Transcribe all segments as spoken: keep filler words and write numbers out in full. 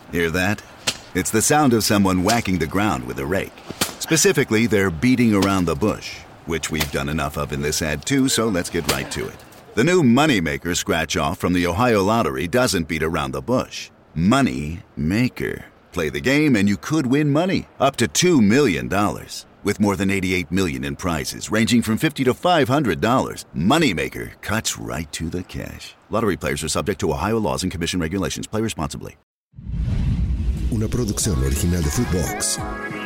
Hear that? It's the sound of someone whacking the ground with a rake. Specifically, they're beating around the bush, which we've done enough of in this ad too, so let's get right to it. The new Moneymaker scratch-off from the Ohio Lottery doesn't beat around the bush. Money Maker. Play the game and you could win money, up to two million dollars. With more than eighty-eight million dollars in prizes, ranging from fifty dollars to five hundred dollars, Moneymaker cuts right to the cash. Lottery players are subject to Ohio laws and commission regulations. Play responsibly. Una producción original de Footbox.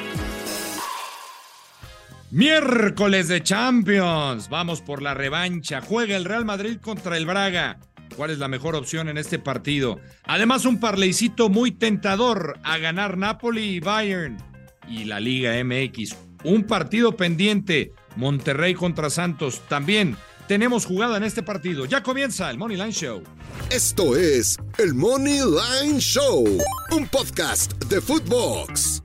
Miércoles de Champions. Vamos por la revancha. Juega el Real Madrid contra el Braga. ¿Cuál es la mejor opción en este partido? Además, un parleycito muy tentador a ganar Napoli y Bayern. Y la Liga M X. Un partido pendiente. Monterrey contra Santos. También tenemos jugada en este partido. Ya comienza el Money Line Show. Esto es el Money Line Show, un podcast de Footbox.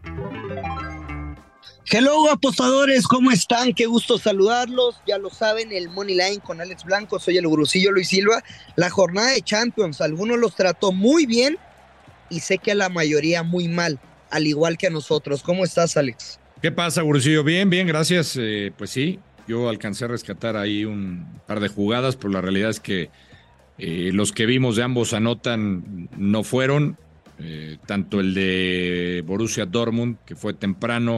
Hello, apostadores, ¿cómo están? Qué gusto saludarlos. Ya lo saben, el Money Line con Alex Blanco, soy el gurusillo Luis Silva. La jornada de Champions, algunos los trató muy bien y sé que a la mayoría muy mal, al igual que a nosotros. ¿Cómo estás, Alex? ¿Qué pasa, gurusillo? Bien, bien, gracias. Eh, pues sí, yo alcancé a rescatar ahí un par de jugadas, pero la realidad es que eh, los que vimos de ambos anotan no fueron. Eh, tanto el de Borussia Dortmund, que fue temprano,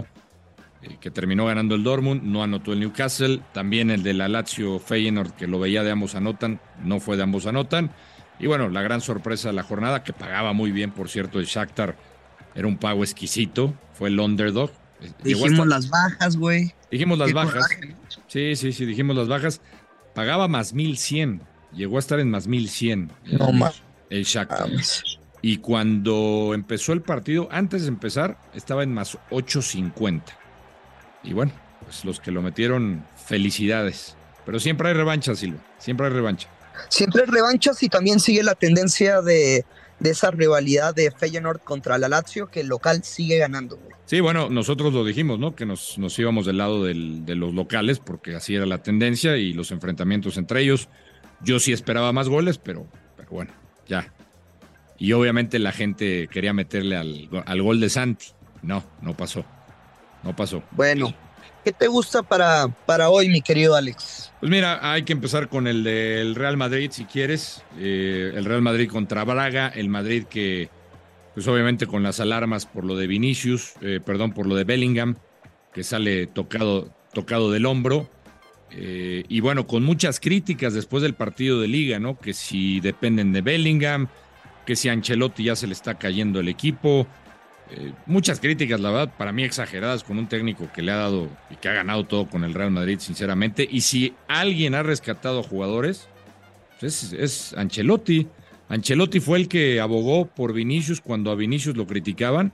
que terminó ganando el Dortmund, no anotó el Newcastle. También el de la Lazio Feyenoord, que lo veía de ambos anotan, no fue de ambos anotan. Y bueno, la gran sorpresa de la jornada, que pagaba muy bien, por cierto, el Shakhtar, era un pago exquisito, fue el underdog. Dijimos hasta... las bajas, güey. Dijimos las Qué bajas. coraje. Sí, sí, sí, dijimos las bajas. Pagaba más mil cien, llegó a estar en más mil cien. No más. El Shakhtar. Y cuando empezó el partido, antes de empezar, estaba en más ochocientos cincuenta. Y bueno, pues los que lo metieron, felicidades. Pero siempre hay revancha, Silva. Siempre hay revancha. Siempre hay revanchas y también sigue la tendencia de, de esa rivalidad de Feyenoord contra la Lazio, que el local sigue ganando, güey. Sí, bueno, nosotros lo dijimos, ¿no? Que nos, nos íbamos del lado del, de los locales, porque así era la tendencia y los enfrentamientos entre ellos. Yo sí esperaba más goles, pero, pero bueno, ya. Y obviamente la gente quería meterle al, al gol de Santi. No, no pasó. No pasó. Bueno, ¿qué te gusta para, para hoy, mi querido Alex? Pues mira, hay que empezar con el del Real Madrid, si quieres. Eh, el Real Madrid contra Braga. El Madrid que, pues obviamente con las alarmas por lo de Vinicius, eh, perdón, por lo de Bellingham, que sale tocado, tocado del hombro. Eh, y bueno, con muchas críticas después del partido de Liga, ¿no? Que si dependen de Bellingham, que si a Ancelotti ya se le está cayendo el equipo. Eh, muchas críticas, la verdad, para mí exageradas, con un técnico que le ha dado y que ha ganado todo con el Real Madrid, sinceramente. Y si alguien ha rescatado jugadores, pues es, es Ancelotti. Ancelotti fue el que abogó por Vinicius cuando a Vinicius lo criticaban.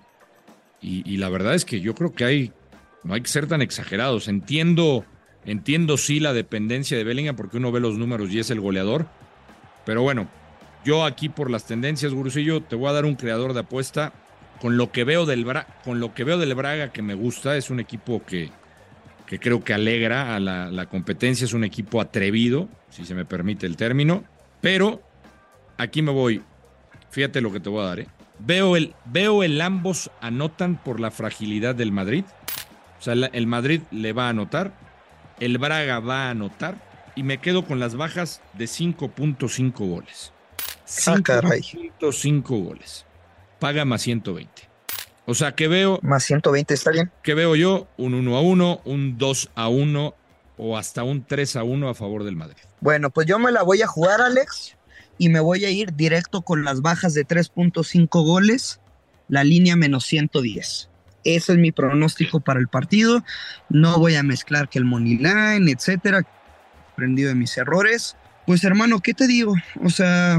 Y, y la verdad es que yo creo que hay, no hay que ser tan exagerados. Entiendo, entiendo sí la dependencia de Bellingham, porque uno ve los números y es el goleador. Pero bueno, yo aquí por las tendencias, gurusillo, te voy a dar un creador de apuesta. Con lo que veo del Bra- con lo que veo del Braga, que me gusta, es un equipo que, que creo que alegra a la, la competencia, es un equipo atrevido, si se me permite el término, pero aquí me voy, fíjate lo que te voy a dar, ¿eh? Veo el, veo el ambos anotan por la fragilidad del Madrid, o sea, el, el Madrid le va a anotar, el Braga va a anotar, y me quedo con las bajas de cinco punto cinco goles. cinco punto cinco goles. Paga más ciento veinte. O sea, que veo... Más ciento veinte, ¿está bien? Que veo yo un uno a uno, un dos a uno o hasta un tres a uno a favor del Madrid. Bueno, pues yo me la voy a jugar, Alex, y me voy a ir directo con las bajas de tres punto cinco goles, la línea menos ciento diez. Ese es mi pronóstico para el partido. No voy a mezclar que el money line, etcétera. Aprendido de mis errores. Pues, hermano, ¿qué te digo? O sea,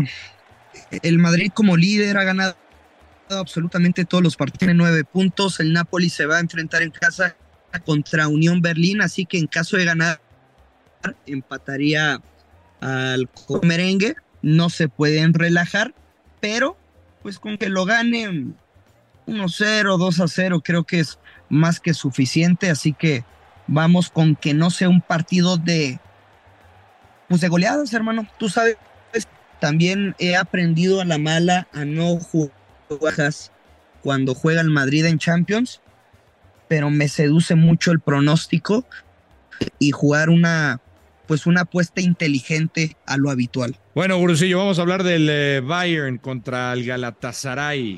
el Madrid como líder ha ganado absolutamente todos los partidos, tiene nueve puntos. El Napoli se va a enfrentar en casa contra Unión Berlín, así que en caso de ganar empataría al merengue. No se pueden relajar, pero pues con que lo ganen uno cero, dos a cero, creo que es más que suficiente, así que vamos con que no sea un partido de pues de goleadas, hermano. Tú sabes, también he aprendido a la mala a no jugar cuando juega el Madrid en Champions, pero me seduce mucho el pronóstico y jugar una, pues una apuesta inteligente a lo habitual. Bueno, Gurusillo, vamos a hablar del eh, Bayern contra el Galatasaray.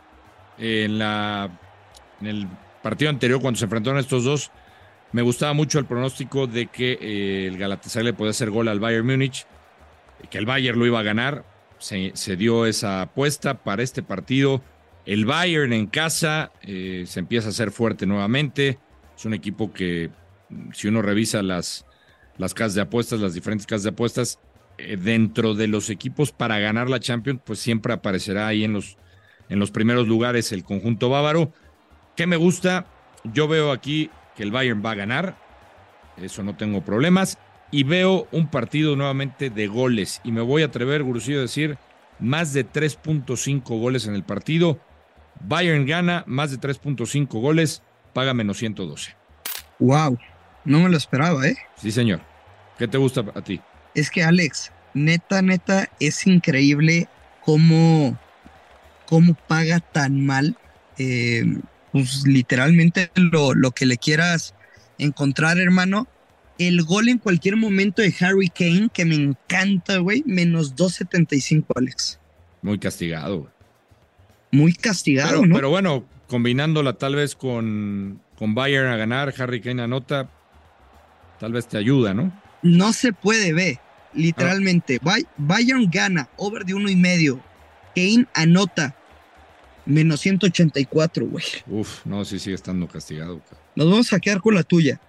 En, la, en el partido anterior, cuando se enfrentaron estos dos, me gustaba mucho el pronóstico de que eh, el Galatasaray le podía hacer gol al Bayern Múnich, que el Bayern lo iba a ganar. Se, se dio esa apuesta para este partido. El Bayern en casa eh, se empieza a hacer fuerte nuevamente. Es un equipo que, si uno revisa las, las casas de apuestas, las diferentes casas de apuestas, eh, dentro de los equipos para ganar la Champions, pues siempre aparecerá ahí en los, en los primeros lugares el conjunto bávaro. ¿Qué me gusta? Yo veo aquí que el Bayern va a ganar. Eso no tengo problemas. Y veo un partido nuevamente de goles. Y me voy a atrever, Gurusillo, a decir más de tres punto cinco goles en el partido. Bayern gana, más de tres punto cinco goles, paga menos ciento doce. Wow, no me lo esperaba, ¿eh? Sí, señor. ¿Qué te gusta a ti? Es que, Alex, neta, neta, es increíble cómo, cómo paga tan mal. Eh, pues literalmente lo, lo que le quieras encontrar, hermano. El gol en cualquier momento de Harry Kane, que me encanta, güey, menos dos setenta y cinco, Alex. Muy castigado, güey. Muy castigado, pero, ¿no? Pero bueno, combinándola tal vez con, con Bayern a ganar, Harry Kane anota, tal vez te ayuda, ¿no? No se puede ver, literalmente. Ah. Bayern gana, over de uno y medio. Kane anota, menos ciento ochenta y cuatro, güey. Uf, no, sí sigue estando castigado, güey. Nos vamos a quedar con la tuya.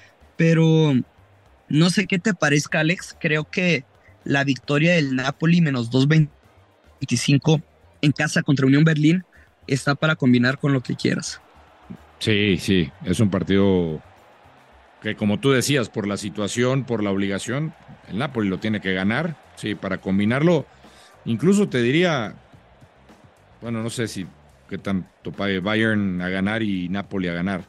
Pero no sé qué te parezca, Alex. Creo que la victoria del Napoli, menos dos veinticinco en casa contra Unión Berlín, está para combinar con lo que quieras. Sí, sí, es un partido que, como tú decías, por la situación, por la obligación, el Napoli lo tiene que ganar. Sí, para combinarlo, incluso te diría, bueno, no sé si qué tanto pague Bayern a ganar y Napoli a ganar.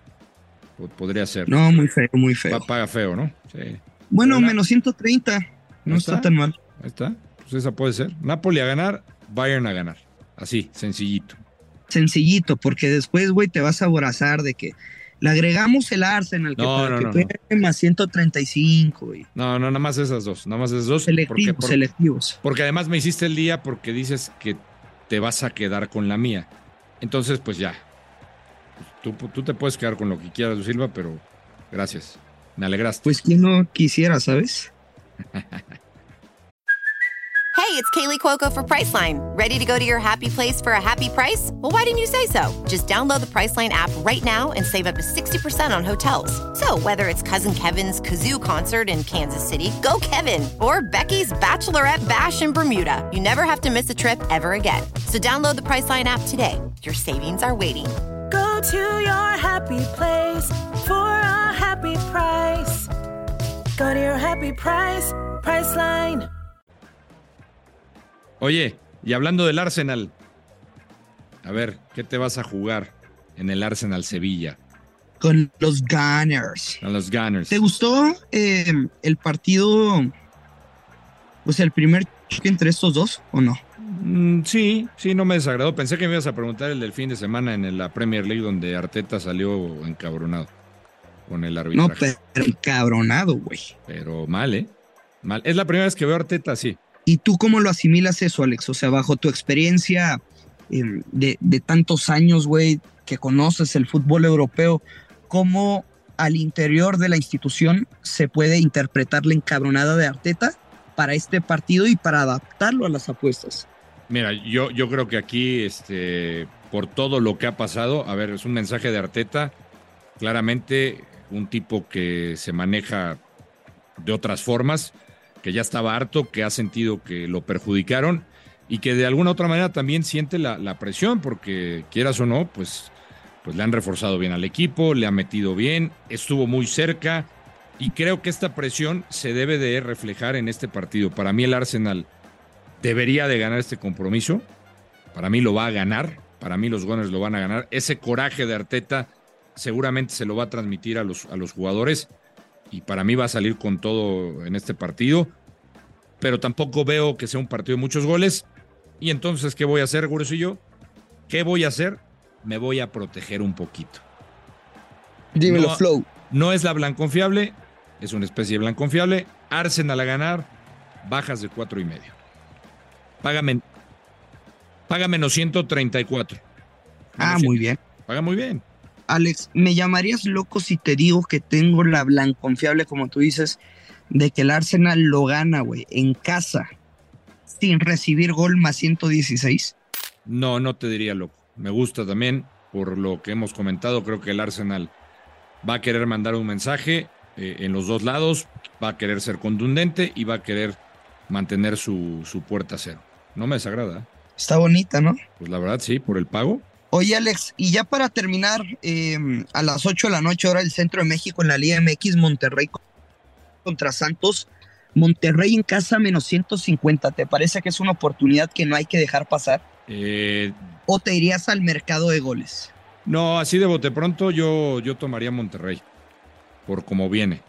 Podría ser. No, muy feo, muy feo. Paga feo, ¿no? Sí. Bueno, Pero menos ciento treinta. No está? está tan mal. Ahí está. Pues esa puede ser. Napoli a ganar, Bayern a ganar. Así, sencillito. Sencillito, porque después, güey, te vas a aborazar de que le agregamos el Arsenal, que no, para no, que no, pegue no. más ciento treinta y cinco, güey. No, no, nada más esas dos. Nada más esas dos. Selectivos, porque, por, selectivos. Porque además me hiciste el día porque dices que te vas a quedar con la mía. Entonces, pues ya. Tú, tú te puedes quedar con lo que quieras, Silva, pero gracias. Me alegraste. Pues quien no quisiera, ¿sabes? Hey, it's Kaylee Cuoco for Priceline. Ready to go to your happy place for a happy price? Well, why didn't you say so? Just download the Priceline app right now and save up to sixty percent on hotels. So whether it's Cousin Kevin's Kazoo Concert in Kansas City, go Kevin, or Becky's Bachelorette Bash in Bermuda, you never have to miss a trip ever again. So download the Priceline app today. Your savings are waiting. Go to your happy place for a happy price. Go to your happy price, Priceline. Oye, y hablando del Arsenal, a ver, ¿qué te vas a jugar en el Arsenal Sevilla? Con los Gunners. Con los Gunners. ¿Te gustó eh, el partido, pues el primer choque entre estos dos o no? Mm, sí, sí, no me desagradó. Pensé que me ibas a preguntar el del fin de semana en la Premier League donde Arteta salió encabronado con el arbitraje. No, pero encabronado, güey. Pero mal, ¿eh? Mal. Es la primera vez que veo a Arteta así. ¿Y tú cómo lo asimilas eso, Alex? O sea, bajo tu experiencia eh, de, de tantos años, güey, que conoces el fútbol europeo, ¿cómo al interior de la institución se puede interpretar la encabronada de Arteta para este partido y para adaptarlo a las apuestas? Mira, yo, yo creo que aquí, este, por todo lo que ha pasado, a ver, es un mensaje de Arteta, claramente un tipo que se maneja de otras formas, que ya estaba harto, que ha sentido que lo perjudicaron y que de alguna otra manera también siente la, la presión, porque quieras o no, pues, pues le han reforzado bien al equipo, le ha metido bien, estuvo muy cerca y creo que esta presión se debe de reflejar en este partido. Para mí el Arsenal debería de ganar este compromiso, para mí lo va a ganar, para mí los Gunners lo van a ganar. Ese coraje de Arteta seguramente se lo va a transmitir a los, a los jugadores y para mí va a salir con todo en este partido, pero tampoco veo que sea un partido de muchos goles. Y entonces, ¿qué voy a hacer, Gurusillo? ¿Qué voy a hacer? Me voy a proteger un poquito. Dímelo, no, Flow. No es la blanconfiable, es una especie de blanconfiable. Arsenal a ganar, bajas de cuatro y medio. Págame, paga menos ciento treinta y cuatro. Ah, muy bien. Paga muy bien. Alex, me llamarías loco si te digo que tengo la blanconfiable, como tú dices, de que el Arsenal lo gana, güey, en casa, sin recibir gol, más ciento dieciséis. No, no te diría loco. Me gusta también, por lo que hemos comentado, creo que el Arsenal va a querer mandar un mensaje eh, en los dos lados, va a querer ser contundente y va a querer mantener su, su puerta a cero. No me desagrada. ¿eh? Está bonita, ¿no? Pues la verdad, sí, por el pago. Oye, Alex, y ya para terminar, eh, a las ocho de la noche, hora del Centro de México, en la Liga M X, Monterrey contra Santos. Monterrey en casa, menos ciento cincuenta. ¿Te parece que es una oportunidad que no hay que dejar pasar? Eh, ¿O te irías al mercado de goles? no, así de bote pronto yo, yo tomaría Monterrey, por cómo viene.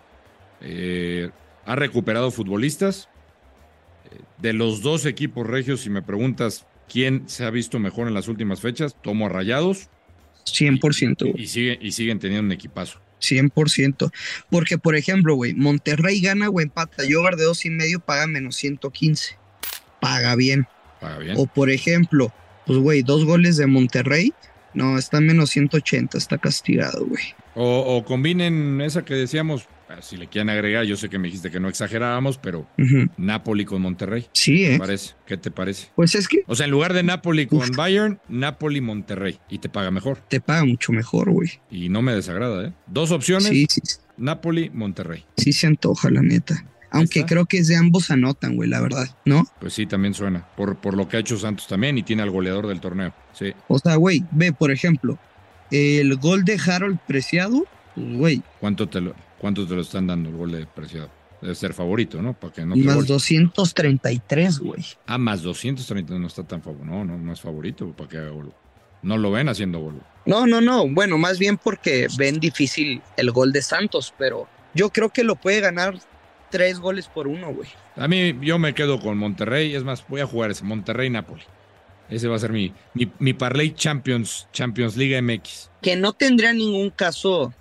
Eh, ha recuperado futbolistas. Eh, de los dos equipos regios, si me preguntas quién se ha visto mejor en las últimas fechas, tomo a Rayados. cien por ciento, Y, güey. y, sigue, y siguen teniendo un equipazo. cien por ciento. Porque, por ejemplo, güey, Monterrey gana o empata. Y over de dos y medio paga menos ciento quince. Paga bien. Paga bien. O, por ejemplo, pues, güey, dos goles de Monterrey. No, está en menos ciento ochenta. Está castigado, güey. O, o combinen esa que decíamos, si le quieren agregar, yo sé que me dijiste que no exagerábamos, pero Uh-huh. Napoli con Monterrey. Sí, ¿Qué ¿eh? te parece? ¿Qué te parece? Pues es que O sea, en lugar de Napoli con Uf. Bayern, Napoli Monterrey. Y te paga mejor. te paga mucho mejor, güey. Y no me desagrada, ¿eh? Dos opciones, Sí, sí, Napoli, Monterrey. sí se antoja, la neta. Aunque está. creo que es de ambos anotan, güey, la verdad, ¿no? Pues sí, también suena. Por, por lo que ha hecho Santos también y tiene al goleador del torneo. Sí. O sea, güey, ve, por ejemplo, el gol de Harold Preciado, pues, güey, ¿Cuánto te lo, cuánto te lo están dando el gol de Preciado? Debe ser favorito, ¿no? Para que no te más gol- doscientos treinta y tres, güey. Ah, más doscientos treinta no está tan favorito. No, no, no es favorito para que haga gol. No lo ven haciendo gol. No, no, no. Bueno, más bien porque ven difícil el gol de Santos, pero yo creo que lo puede ganar tres goles por uno, güey. A mí, yo me quedo con Monterrey. Es más, voy a jugar ese Monterrey-Napoli. Ese va a ser mi, mi, mi parlay Champions, Champions Liga M X. Que no tendría ningún caso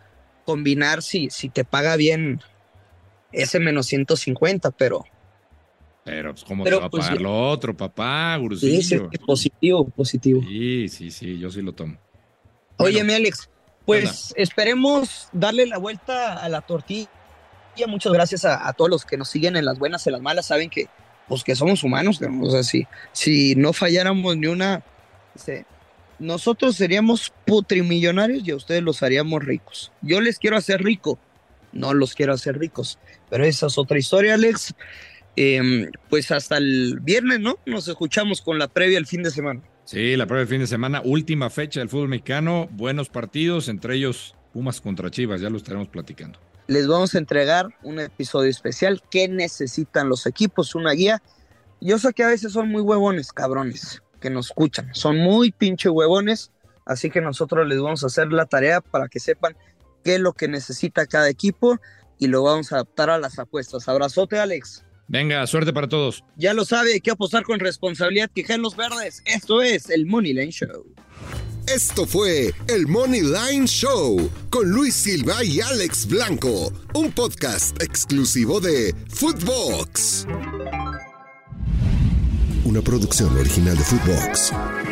combinar si, si te paga bien ese menos ciento cincuenta, pero Pero, pues, ¿cómo Pero, te va a pues, pagar ya- lo otro, papá, sí, Gurusillo? sí, positivo, positivo. Sí, sí, sí, yo sí lo tomo. Oye, Bueno, mi Alex, pues esperemos darle la vuelta a la tortilla. Muchas gracias a, a todos los que nos siguen en las buenas y en las malas. Saben que, pues, que somos humanos. ¿no? O sea, si, si no falláramos ni una, se- nosotros seríamos putrimillonarios y a ustedes los haríamos ricos. Yo les quiero hacer rico, no los quiero hacer ricos. Pero esa es otra historia, Alex. Eh, pues hasta el viernes, ¿no? Nos escuchamos con la previa el fin de semana. Sí, la prueba del fin de semana, última fecha del fútbol mexicano, buenos partidos, entre ellos Pumas contra Chivas, ya lo estaremos platicando. Les vamos a entregar un episodio especial. ¿Qué necesitan los equipos? Una guía. Yo sé que a veces son muy huevones, cabrones, que nos escuchan. Son muy pinche huevones, así que nosotros les vamos a hacer la tarea para que sepan qué es lo que necesita cada equipo y lo vamos a adaptar a las apuestas. Abrazote, Alex. Venga, suerte para todos. Ya lo sabe, hay que apostar con responsabilidad. Quijen los verdes. Esto es el Money Line Show. Esto fue el Money Line Show con Luis Silva y Alex Blanco, un podcast exclusivo de Footbox. Una producción original de Footbox.